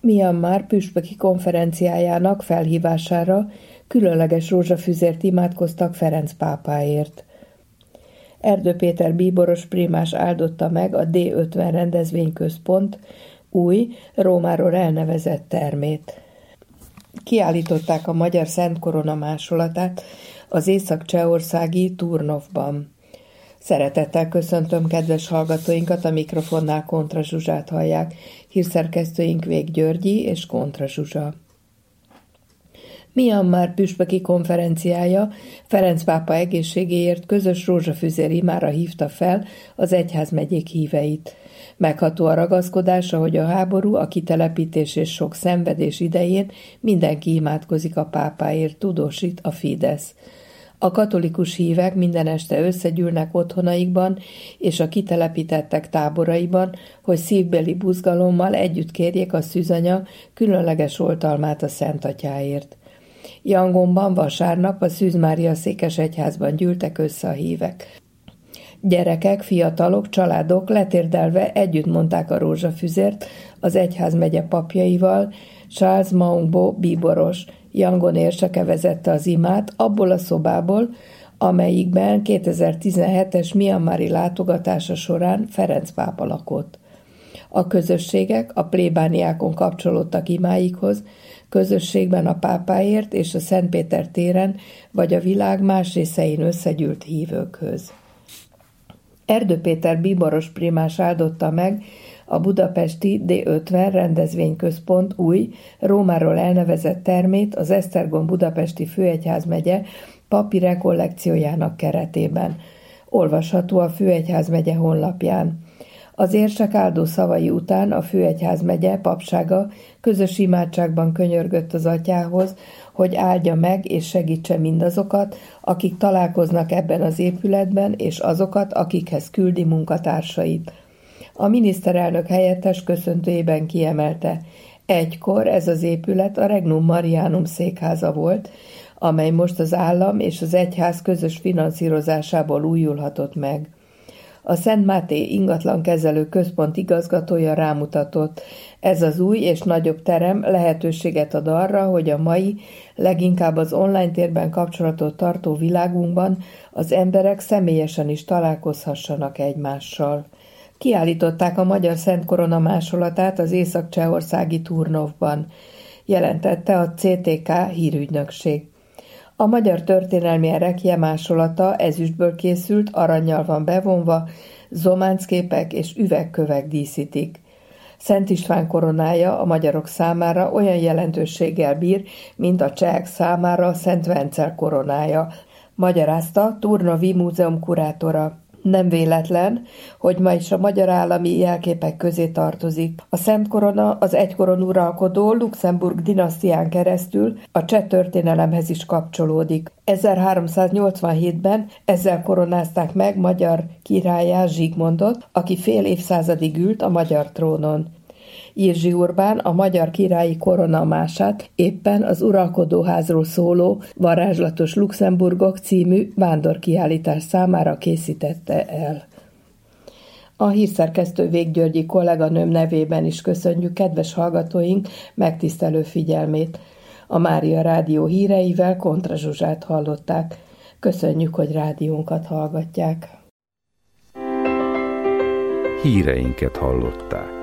Myanmar püspöki konferenciájának felhívására különleges rózsafüzért imádkoztak Ferenc pápáért. Erdő Péter bíboros primás áldotta meg a D50 rendezvényközpont új, Rómáról elnevezett termét. Kiállították a magyar Szent Korona másolatát az észak-csehországi Turnovban. Szeretettel köszöntöm kedves hallgatóinkat, a mikrofonnál Kontra Zsuzsát hallják, hírszerkesztőink Vég Györgyi és Kontra Zsuzsa. Myanmar püspöki konferenciája Ferenc pápa egészségéért közös rózsafüzér imára hívta fel az egyházmegyék híveit. Megható a ragaszkodása, hogy a háború, a kitelepítés és sok szenvedés idején mindenki imádkozik a pápáért, tudósít a Fidesz. A katolikus hívek minden este összegyűlnek otthonaikban és a kitelepítettek táboraiban, hogy szívbeli buzgalommal együtt kérjék a szűzanya különleges oltalmát a Szent Atyáért. Yangonban vasárnap a Szűz Mária székesegyházban gyűltek össze a hívek. Gyerekek, fiatalok, családok letérdelve együtt mondták a rózsafüzért az egyházmegye papjaival. Charles Maungbo bíboros, Yangon érseke vezette az imát abból a szobából, amelyikben 2017-es Myanmari látogatása során Ferenc pápa lakott. A közösségek a plébániákon kapcsolódtak imáikhoz, közösségben a pápáért és a Szent Péter téren vagy a világ más részein összegyűlt hívőkhöz. Erdő Péter bíboros primás áldotta meg a budapesti D50 rendezvényközpont új, Rómáról elnevezett termét az Esztergom budapesti főegyházmegye papi rekollekciójának keretében. Olvasható a főegyházmegye honlapján. Az érsek áldó szavai után a főegyházmegye papsága közös imádságban könyörgött az atyához, hogy áldja meg és segítse mindazokat, akik találkoznak ebben az épületben, és azokat, akikhez küldi munkatársait. A miniszterelnök helyettes köszöntőjében kiemelte: egykor ez az épület a Regnum Marianum székháza volt, amely most az állam és az egyház közös finanszírozásából újulhatott meg. A Szent Máté ingatlankezelő központ igazgatója rámutatott: ez az új és nagyobb terem lehetőséget ad arra, hogy a mai, leginkább az online térben kapcsolatot tartó világunkban az emberek személyesen is találkozhassanak egymással. Kiállították a magyar Szent Korona másolatát az észak-csehországi Turnovban, jelentette a CTK hírügynökség. A magyar történelmi erekje másolata ezüstből készült, arannyal van bevonva, zománcképek és üvegkövek díszítik. Szent István koronája a magyarok számára olyan jelentőséggel bír, mint a csehek számára a Szent Vencel koronája, magyarázta Turnovi múzeum kurátora. Nem véletlen, hogy ma is a magyar állami jelképek közé tartozik. A Szent Korona az egykoron uralkodó Luxemburg dinasztián keresztül a cseh történelemhez is kapcsolódik. 1387-ben ezzel koronázták meg magyar királlyá Zsigmondot, aki fél évszázadig ült a magyar trónon. Jirzsi Urbán a magyar királyi koronamását éppen az uralkodóházról szóló Varázslatos Luxemburgok című vándorkiállítás számára készítette el. A hírszerkesztő Vég Györgyi kolléganőm nevében is köszönjük kedves hallgatóink megtisztelő figyelmét. A Mária Rádió híreivel Kontra Zsuzsát hallották. Köszönjük, hogy rádiónkat hallgatják. Híreinket hallották.